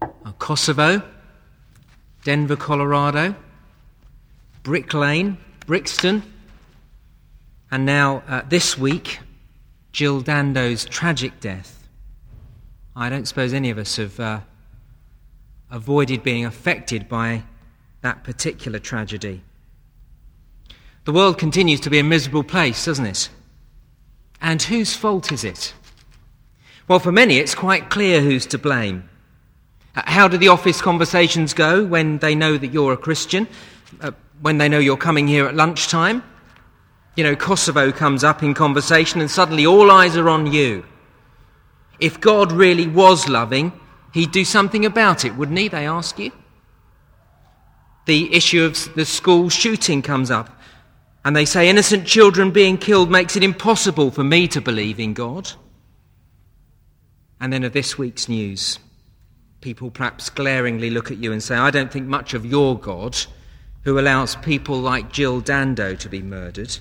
Kosovo, Denver, Colorado, Brick Lane, Brixton, and now this week, Jill Dando's tragic death. I don't suppose any of us have avoided being affected by that particular tragedy. The world continues to be a miserable place, doesn't it? And whose fault is it? Well, for many, it's quite clear who's to blame. How do the office conversations go when they know that you're a Christian? When they know you're coming here at lunchtime? You know, Kosovo comes up in conversation and suddenly all eyes are on you. If God really was loving, he'd do something about it, wouldn't he? They ask you. The issue of the school shooting comes up and they say innocent children being killed makes it impossible for me to believe in God. And then of this week's news, people perhaps glaringly look at you and say, I don't think much of your God who allows people like Jill Dando to be murdered.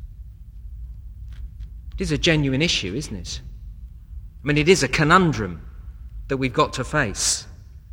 It is a genuine issue, isn't it? I mean, it is a conundrum that we've got to face.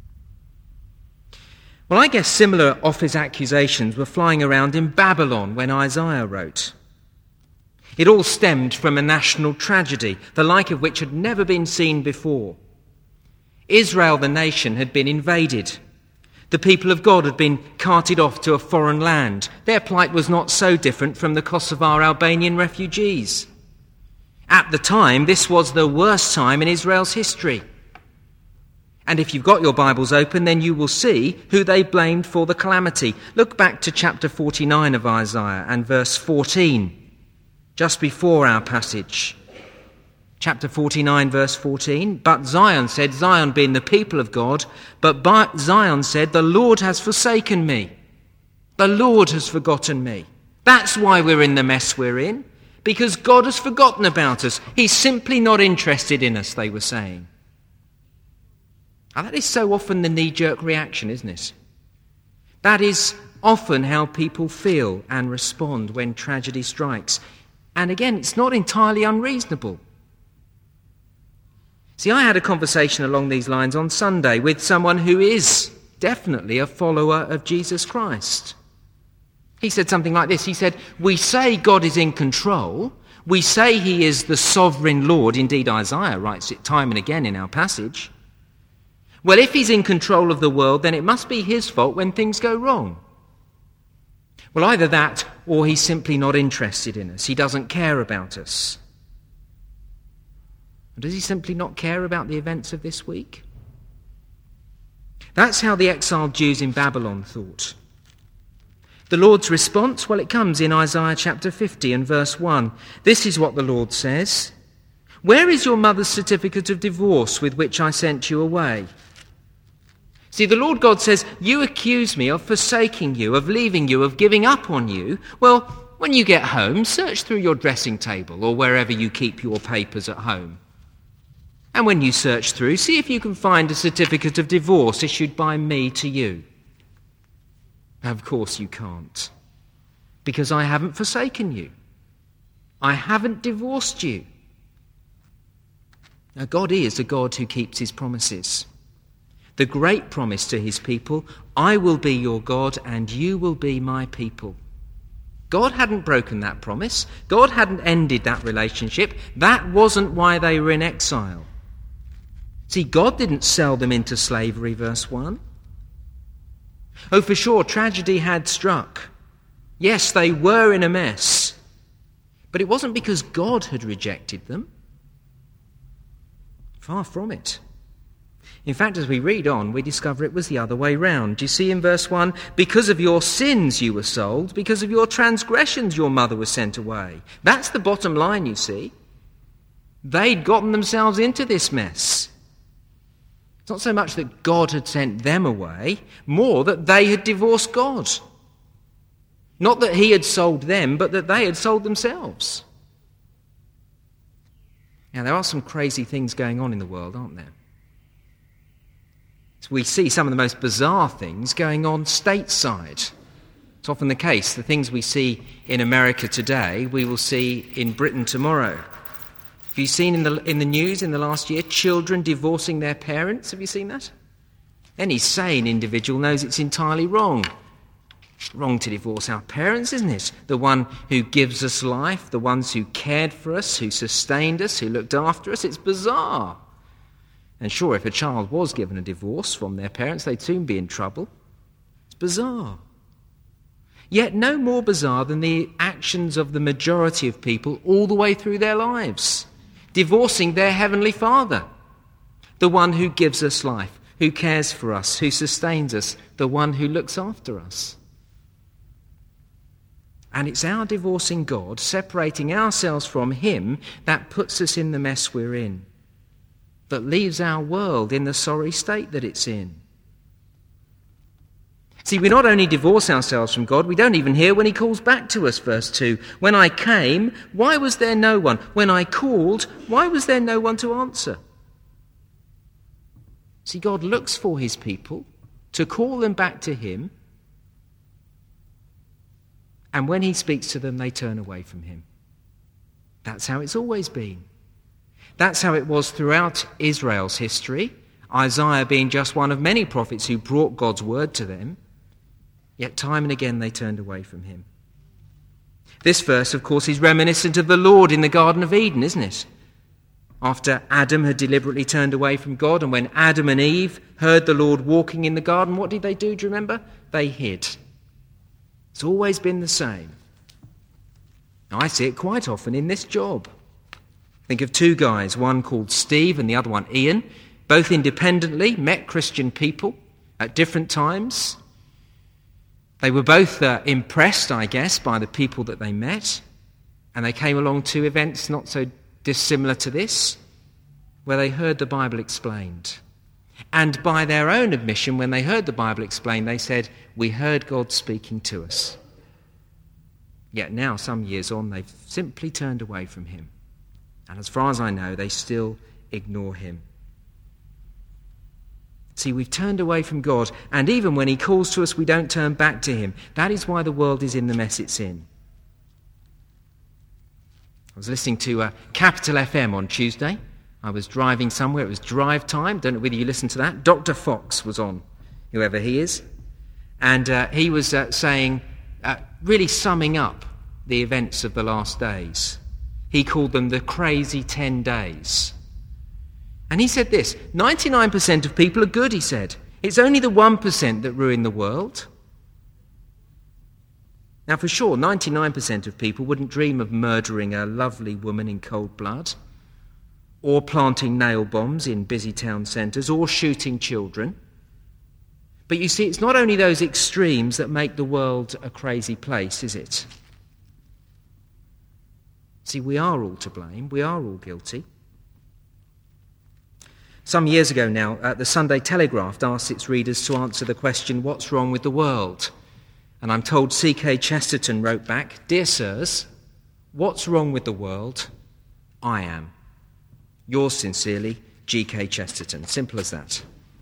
Well, I guess similar office accusations were flying around in Babylon when Isaiah wrote. It all stemmed from a national tragedy, the like of which had never been seen before. Israel, the nation, had been invaded. The people of God had been carted off to a foreign land. Their plight was not so different from the Kosovar Albanian refugees. At the time, this was the worst time in Israel's history. And if you've got your Bibles open, then you will see who they blamed for the calamity. Look back to chapter 49 of Isaiah and verse 14, just before our passage. Chapter 49, verse 14, but Zion said, Zion being the people of God, but Zion said, the Lord has forsaken me. The Lord has forgotten me. That's why we're in the mess we're in, because God has forgotten about us. He's simply not interested in us, they were saying. Now, that is so often the knee-jerk reaction, isn't it? That is often how people feel and respond when tragedy strikes. And again, it's not entirely unreasonable. See, I had a conversation along these lines on Sunday with someone who is definitely a follower of Jesus Christ. He said something like this. He said, we say God is in control. We say he is the sovereign Lord. Indeed, Isaiah writes it time and again in our passage. Well, if he's in control of the world, then it must be his fault when things go wrong. Well, either that or he's simply not interested in us. He doesn't care about us. Or does he simply not care about the events of this week? That's how the exiled Jews in Babylon thought. The Lord's response, well, it comes in Isaiah chapter 50 and verse 1. This is what the Lord says. Where is your mother's certificate of divorce with which I sent you away? See, the Lord God says, you accuse me of forsaking you, of leaving you, of giving up on you. Well, when you get home, search through your dressing table or wherever you keep your papers at home. And when you search through, see if you can find a certificate of divorce issued by me to you. Of course you can't, because I haven't forsaken you. I haven't divorced you. Now, God is a God who keeps his promises. The great promise to his people, I will be your God and you will be my people. God hadn't broken that promise. God hadn't ended that relationship. That wasn't why they were in exile. See, God didn't sell them into slavery, verse 1. Oh, for sure, tragedy had struck. Yes, they were in a mess. But it wasn't because God had rejected them. Far from it. In fact, as we read on, we discover it was the other way round. Do you see in verse 1, because of your sins you were sold, because of your transgressions your mother was sent away. That's the bottom line, you see. They'd gotten themselves into this mess. It's not so much that God had sent them away, more that they had divorced God. Not that he had sold them, but that they had sold themselves. Now, there are some crazy things going on in the world, aren't there? So we see some of the most bizarre things going on stateside. It's often the case. The things we see in America today, we will see in Britain tomorrow. Have you seen in the news in the last year children divorcing their parents? Have you seen that? Any sane individual knows it's entirely wrong. Wrong to divorce our parents, isn't it? The one who gives us life, the ones who cared for us, who sustained us, who looked after us. It's bizarre. And sure, if a child was given a divorce from their parents, they'd soon be in trouble. It's bizarre. Yet no more bizarre than the actions of the majority of people all the way through their lives, divorcing their Heavenly Father, the one who gives us life, who cares for us, who sustains us, the one who looks after us. And it's our divorcing God, separating ourselves from Him, that puts us in the mess we're in, that leaves our world in the sorry state that it's in. See, we not only divorce ourselves from God, we don't even hear when He calls back to us, verse 2. When I came, why was there no one? When I called, why was there no one to answer? See, God looks for His people to call them back to Him, and when He speaks to them, they turn away from Him. That's how it's always been. That's how it was throughout Israel's history, Isaiah being just one of many prophets who brought God's word to them. Yet time and again they turned away from Him. This verse, of course, is reminiscent of the Lord in the Garden of Eden, isn't it? After Adam had deliberately turned away from God, and when Adam and Eve heard the Lord walking in the garden, what did they do, do you remember? They hid. It's always been the same. Now, I see it quite often in this job. Think of two guys, one called Steve and the other one Ian, both independently met Christian people at different times. They were both impressed, I guess, by the people that they met, and they came along to events not so dissimilar to this, where they heard the Bible explained. And by their own admission, when they heard the Bible explained, they said, "We heard God speaking to us." Yet now, some years on, they've simply turned away from Him. And as far as I know, they still ignore Him. See, we've turned away from God, and even when He calls to us, we don't turn back to Him. That is why the world is in the mess it's in. I was listening to Capital FM on Tuesday. I was driving somewhere. It was drive time. Don't know whether you listened to that. Dr. Fox was on, whoever he is. And he was saying, really summing up the events of the last days. He called them the crazy 10 days. And he said this, 99% of people are good, he said. It's only the 1% that ruin the world. Now, for sure, 99% of people wouldn't dream of murdering a lovely woman in cold blood, or planting nail bombs in busy town centres, or shooting children. But you see, it's not only those extremes that make the world a crazy place, is it? See, we are all to blame. We are all guilty. Some years ago now, the Sunday Telegraph asked its readers to answer the question, what's wrong with the world? And I'm told C.K. Chesterton wrote back, "Dear sirs, what's wrong with the world? I am. Yours sincerely, G.K. Chesterton." Simple as that.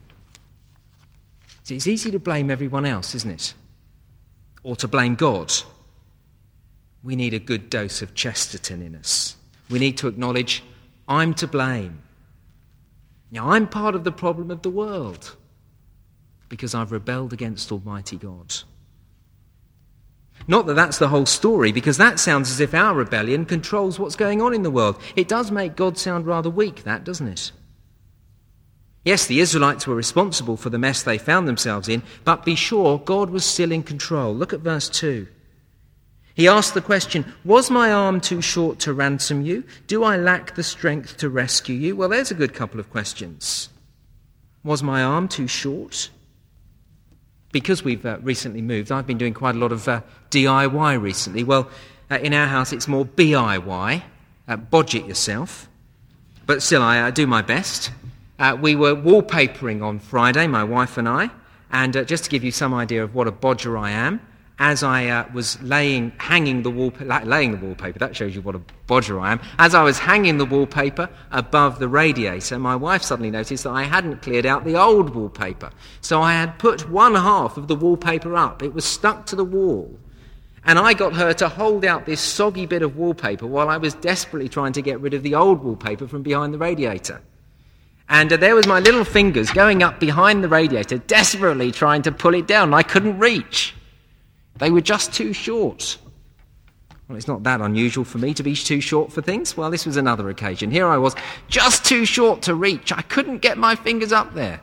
See, it's easy to blame everyone else, isn't it? Or to blame God. We need a good dose of Chesterton in us. We need to acknowledge, I'm to blame. Now, I'm part of the problem of the world because I've rebelled against Almighty God. Not that that's the whole story, because that sounds as if our rebellion controls what's going on in the world. It does make God sound rather weak, that, doesn't it? Yes, the Israelites were responsible for the mess they found themselves in, but be sure God was still in control. Look at verse 2. He asked the question, was my arm too short to ransom you? Do I lack the strength to rescue you? Well, there's a good couple of questions. Was my arm too short? Because we've recently moved, I've been doing quite a lot of DIY recently. Well, in our house it's more BIY, bodge it yourself. But still, I do my best. We were wallpapering on Friday, my wife and I, and just to give you some idea of what a bodger I am, as I was hanging the wallpaper, that shows you what a bodger I am. As I was hanging the wallpaper above the radiator, my wife suddenly noticed that I hadn't cleared out the old wallpaper. So I had put one half of the wallpaper up. It was stuck to the wall. And I got her to hold out this soggy bit of wallpaper while I was desperately trying to get rid of the old wallpaper from behind the radiator. And there was my little fingers going up behind the radiator, desperately trying to pull it down. I couldn't reach. They were just too short. Well, it's not that unusual for me to be too short for things. Well, this was another occasion. Here I was, just too short to reach. I couldn't get my fingers up there.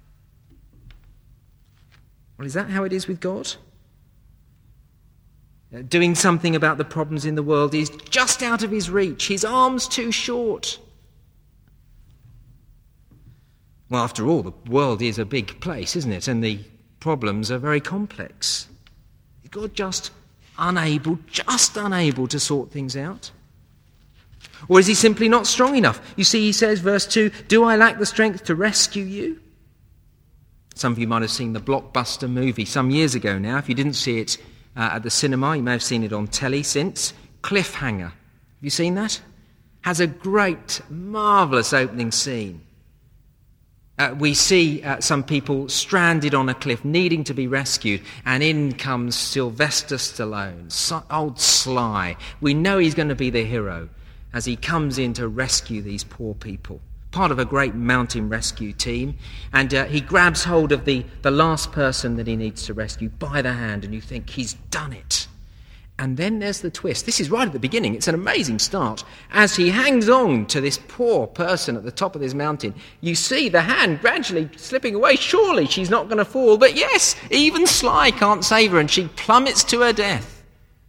Well, is that how it is with God? Doing something about the problems in the world is just out of his reach. His arm's too short. Well, after all, the world is a big place, isn't it? And the problems are very complex. Is God just unable to sort things out? Or is he simply not strong enough? You see, he says, verse 2, "Do I lack the strength to rescue you?" Some of you might have seen the blockbuster movie some years ago now. If you didn't see it at the cinema, you may have seen it on telly since. Cliffhanger. Have you seen that? Has a great, marvellous opening scene. We see some people stranded on a cliff, needing to be rescued, and in comes Sylvester Stallone, old Sly. We know he's going to be the hero as he comes in to rescue these poor people, part of a great mountain rescue team, and he grabs hold of the last person that he needs to rescue by the hand, and you think he's done it. And then there's the twist. This is right at the beginning. It's an amazing start. As he hangs on to this poor person at the top of this mountain, you see the hand gradually slipping away. Surely she's not going to fall. But yes, even Sly can't save her, and she plummets to her death.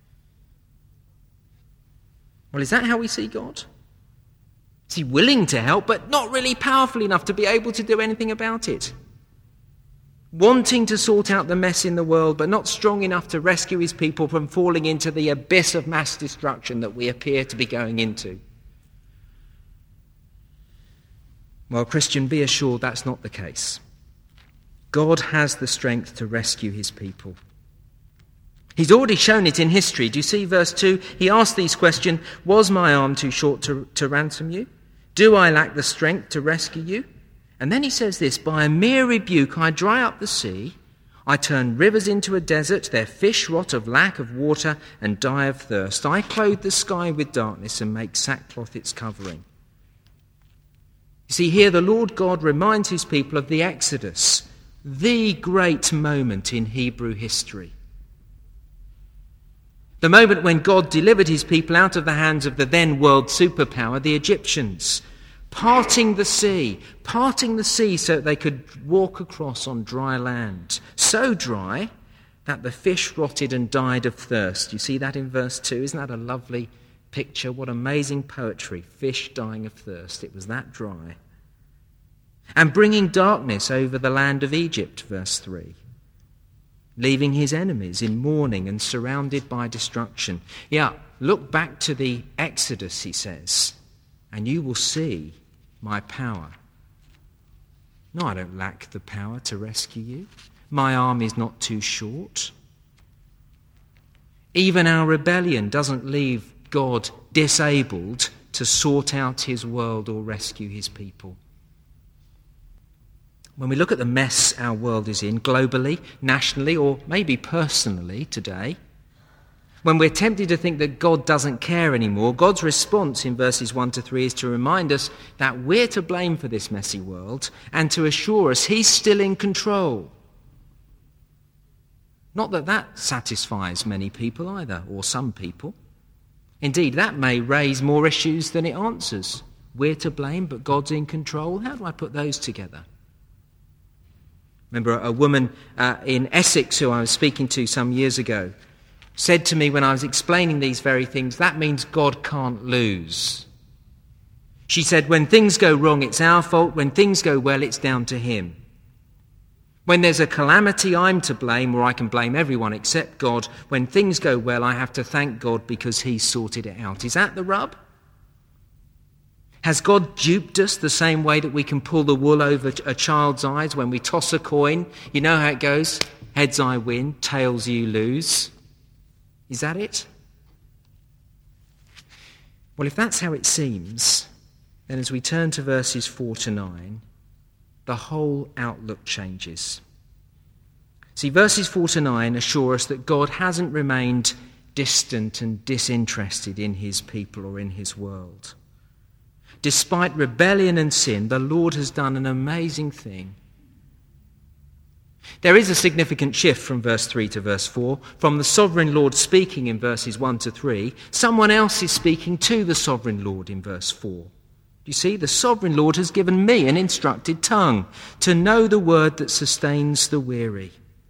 Well, is that how we see God? Is he willing to help, but not really powerful enough to be able to do anything about it? Wanting to sort out the mess in the world, but not strong enough to rescue his people from falling into the abyss of mass destruction that we appear to be going into. Well, Christian, be assured that's not the case. God has the strength to rescue his people. He's already shown it in history. Do you see verse 2? He asked these questions, "Was my arm too short to ransom you? Do I lack the strength to rescue you?" And then he says this, "By a mere rebuke I dry up the sea, I turn rivers into a desert, their fish rot of lack of water and die of thirst. I clothe the sky with darkness and make sackcloth its covering." You see, here the Lord God reminds his people of the Exodus, the great moment in Hebrew history. The moment when God delivered his people out of the hands of the then world superpower, the Egyptians, parting the sea so that they could walk across on dry land. So dry that the fish rotted and died of thirst. You see that in verse 2? Isn't that a lovely picture? What amazing poetry. Fish dying of thirst. It was that dry. And bringing darkness over the land of Egypt, verse 3. Leaving his enemies in mourning and surrounded by destruction. Yeah, look back to the Exodus, he says, and you will see my power. No, I don't lack the power to rescue you. My arm is not too short. Even our rebellion doesn't leave God disabled to sort out his world or rescue his people. When we look at the mess our world is in, globally, nationally, or maybe personally today, when we're tempted to think that God doesn't care anymore, God's response in verses 1 to 3 is to remind us that we're to blame for this messy world and to assure us he's still in control. Not that that satisfies many people either, or some people. Indeed, that may raise more issues than it answers. We're to blame, but God's in control. How do I put those together? Remember a woman in Essex who I was speaking to some years ago said to me when I was explaining these very things, that means God can't lose. She said, when things go wrong, it's our fault. When things go well, it's down to him. When there's a calamity, I'm to blame, or I can blame everyone except God. When things go well, I have to thank God because he's sorted it out. Is that the rub? Has God duped us the same way that we can pull the wool over a child's eyes when we toss a coin? You know how it goes. Heads I win, tails you lose. Is that it? Well, if that's how it seems, then as we turn to verses 4 to 9, the whole outlook changes. See, verses 4 to 9 assure us that God hasn't remained distant and disinterested in his people or in his world. Despite rebellion and sin, the Lord has done an amazing thing. There is a significant shift from verse 3 to verse 4. From the sovereign Lord speaking in verses 1 to 3, someone else is speaking to the sovereign Lord in verse 4. You see, the sovereign Lord has given me an instructed tongue to know the word that sustains the weary.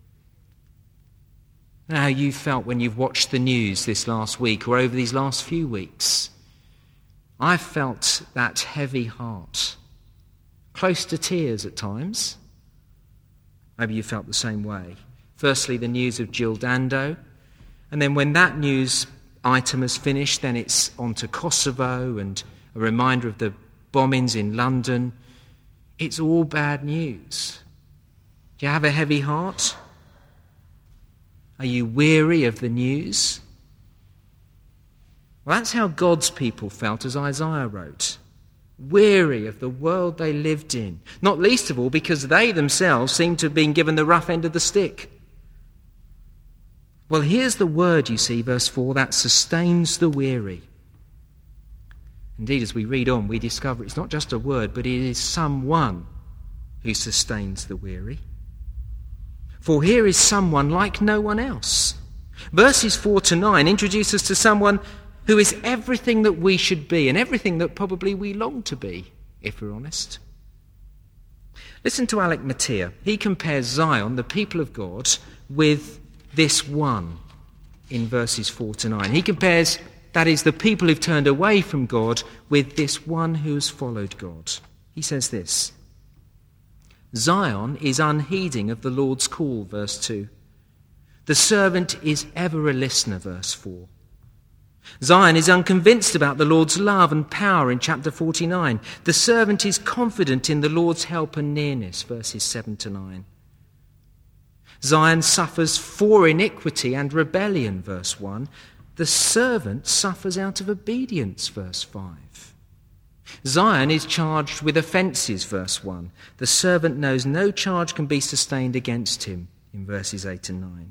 Now, how you felt when you've watched the news this last week or over these last few weeks. I've felt that heavy heart, close to tears at times. Maybe you felt the same way. Firstly, the news of Jill Dando, and then when that news item has finished, then it's on to Kosovo and a reminder of the bombings in London. It's all bad news. Do you have a heavy heart? Are you weary of the news? Well, that's how God's people felt as Isaiah wrote. Weary of the world they lived in, not least of all because they themselves seemed to have been given the rough end of the stick. Well, here's the word, you see, verse 4, that sustains the weary. Indeed, as we read on, we discover it's not just a word, but it is someone who sustains the weary. For here is someone like no one else. Verses 4 to 9 introduce us to someone who is everything that we should be and everything that probably we long to be, if we're honest. Listen to Alec Mattia. He compares Zion, the people of God, with this one in verses 4 to 9. He compares, that is, the people who've turned away from God with this one who has followed God. He says this: Zion is unheeding of the Lord's call, verse 2. The servant is ever a listener, verse 4. Zion is unconvinced about the Lord's love and power in chapter 49. The servant is confident in the Lord's help and nearness, verses 7 to 9. Zion suffers for iniquity and rebellion, verse 1. The servant suffers out of obedience, verse 5. Zion is charged with offences, verse 1. The servant knows no charge can be sustained against him, in verses 8 and 9.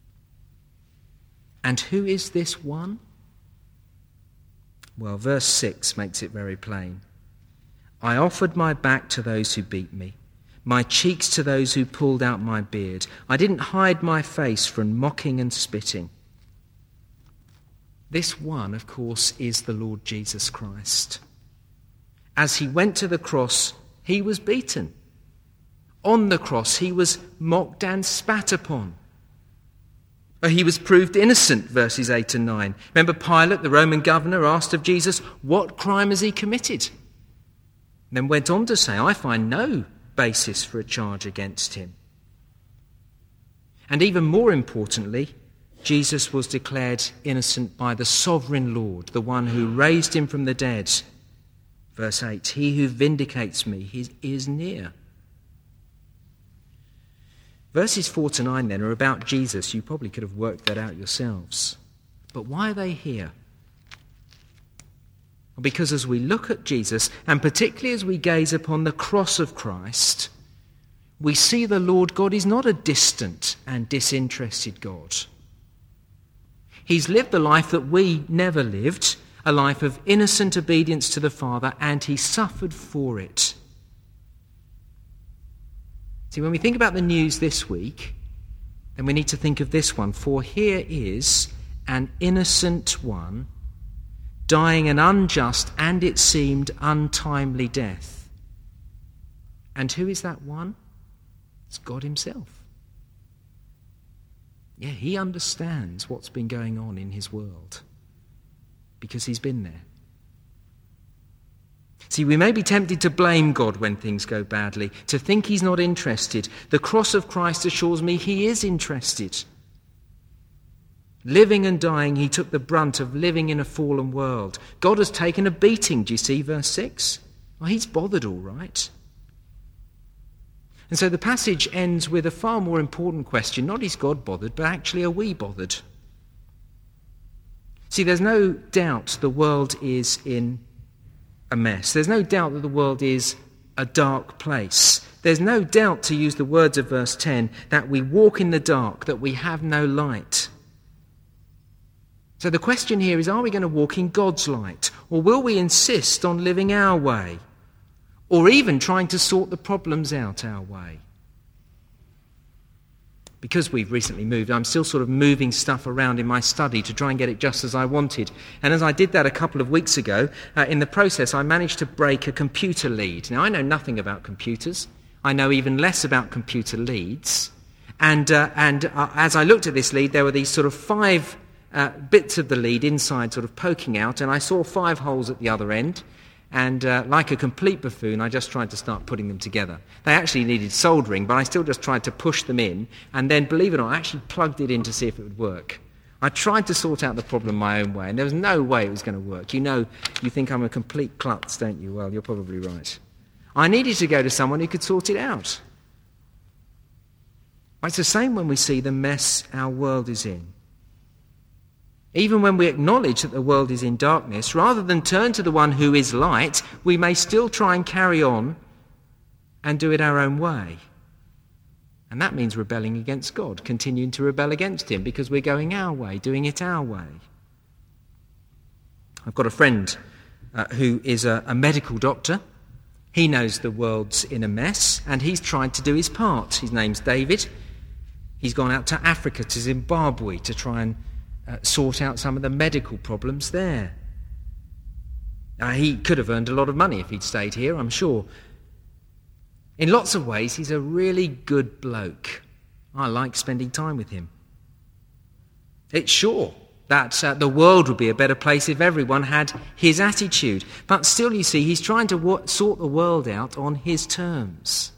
And who is this one? Well, verse 6 makes it very plain. I offered my back to those who beat me, my cheeks to those who pulled out my beard. I didn't hide my face from mocking and spitting. This one, of course, is the Lord Jesus Christ. As he went to the cross, he was beaten. On the cross, he was mocked and spat upon. He was proved innocent, verses 8 and 9. Remember Pilate, the Roman governor, asked of Jesus, what crime has he committed? And then went on to say, I find no basis for a charge against him. And even more importantly, Jesus was declared innocent by the sovereign Lord, the one who raised him from the dead. Verse 8, he who vindicates me, he is near. Verses 4 to 9 then are about Jesus. You probably could have worked that out yourselves. But why are they here? Because as we look at Jesus, and particularly as we gaze upon the cross of Christ, we see the Lord God is not a distant and disinterested God. He's lived the life that we never lived, a life of innocent obedience to the Father, and he suffered for it. See, when we think about the news this week, then we need to think of this one. For here is an innocent one dying an unjust and, it seemed, untimely death. And who is that one? It's God himself. Yeah, he understands what's been going on in his world because he's been there. See, we may be tempted to blame God when things go badly, to think he's not interested. The cross of Christ assures me he is interested. Living and dying, he took the brunt of living in a fallen world. God has taken a beating, do you see verse 6? Well, he's bothered all right. And so the passage ends with a far more important question. Not is God bothered, but actually are we bothered? See, there's no doubt the world is in a mess. There's no doubt that the world is a dark place. There's no doubt, to use the words of verse 10, that we walk in the dark, that we have no light. So the question here is, are we going to walk in God's light, Or will we insist on living our way? Or even trying to sort the problems out our way? Because we've recently moved, I'm still sort of moving stuff around in my study to try and get it just as I wanted. And as I did that a couple of weeks ago, in the process I managed to break a computer lead. Now, I know nothing about computers. I know even less about computer leads. And as I looked at this lead, there were these sort of 5 bits of the lead inside sort of poking out, and I saw 5 holes at the other end. And like a complete buffoon, I just tried to start putting them together. They actually needed soldering, but I still just tried to push them in. And then, believe it or not, I actually plugged it in to see if it would work. I tried to sort out the problem my own way, and there was no way it was going to work. You know, you think I'm a complete klutz, don't you? Well, you're probably right. I needed to go to someone who could sort it out. It's the same when we see the mess our world is in. Even when we acknowledge that the world is in darkness, rather than turn to the one who is light, we may still try and carry on and do it our own way. And that means rebelling against God, continuing to rebel against him, because we're going our way, doing it our way. I've got a friend who is a medical doctor. He knows the world's in a mess, and he's tried to do his part. His name's David. He's gone out to Africa, to Zimbabwe, to try and sort out some of the medical problems there. He could have earned a lot of money if he'd stayed here, I'm sure. In lots of ways, he's a really good bloke. I like spending time with him. It's sure that the world would be a better place if everyone had his attitude. But still, you see, he's trying to sort the world out on his terms.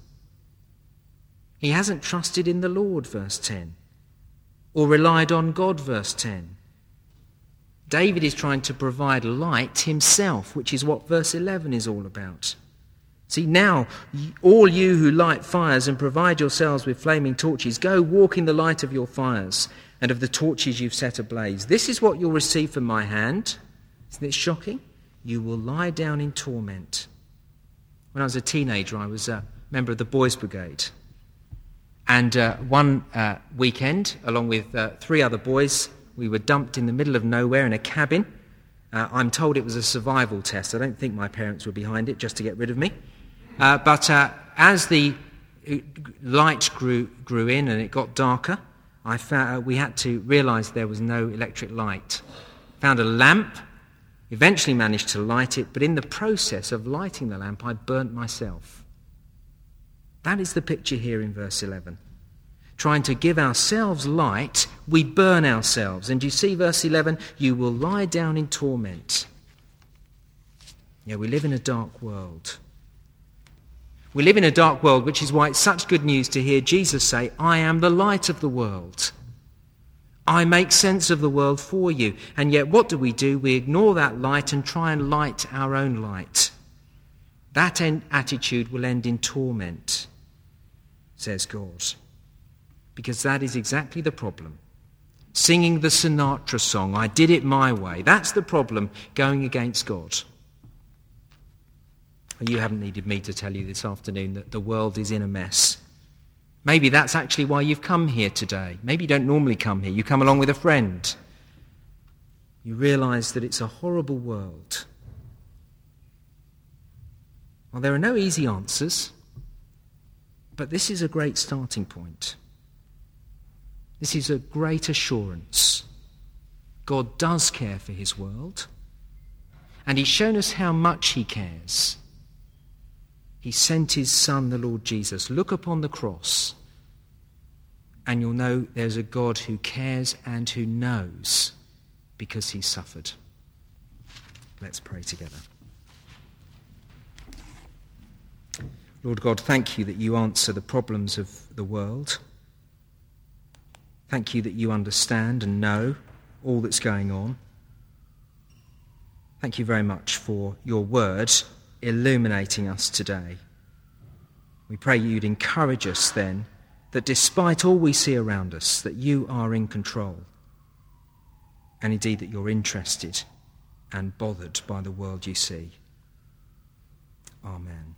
He hasn't trusted in the Lord, verse 10. Or relied on God, verse 10. David is trying to provide light himself, which is what verse 11 is all about. See, now, all you who light fires and provide yourselves with flaming torches, go walk in the light of your fires and of the torches you've set ablaze. This is what you'll receive from my hand. Isn't it shocking? You will lie down in torment. When I was a teenager, I was a member of the Boys Brigade. And one weekend, along with 3 other boys, we were dumped in the middle of nowhere in a cabin. I'm told it was a survival test. I don't think my parents were behind it just to get rid of me. But as the light grew in and it got darker, we had to realise there was no electric light. Found a lamp, eventually managed to light it, but in the process of lighting the lamp, I burnt myself. That is the picture here in verse 11. Trying to give ourselves light, we burn ourselves. And you see verse 11, you will lie down in torment. Yeah, we live in a dark world. We live in a dark world, which is why it's such good news to hear Jesus say, I am the light of the world. I make sense of the world for you. And yet what do? We ignore that light and try and light our own light. That attitude will end in torment, says God. Because that is exactly the problem. Singing the Sinatra song, I did it my way. That's the problem, going against God. You haven't needed me to tell you this afternoon that the world is in a mess. Maybe that's actually why you've come here today. Maybe you don't normally come here. You come along with a friend. You realise that it's a horrible world. Well, there are no easy answers, but this is a great starting point. This is a great assurance. God does care for his world, and he's shown us how much he cares. He sent his Son, the Lord Jesus. Look upon the cross, and you'll know there's a God who cares and who knows because he suffered. Let's pray together. Lord God, thank you that you answer the problems of the world. Thank you that you understand and know all that's going on. Thank you very much for your word illuminating us today. We pray you'd encourage us then that despite all we see around us, that you are in control, and indeed that you're interested and bothered by the world you see. Amen.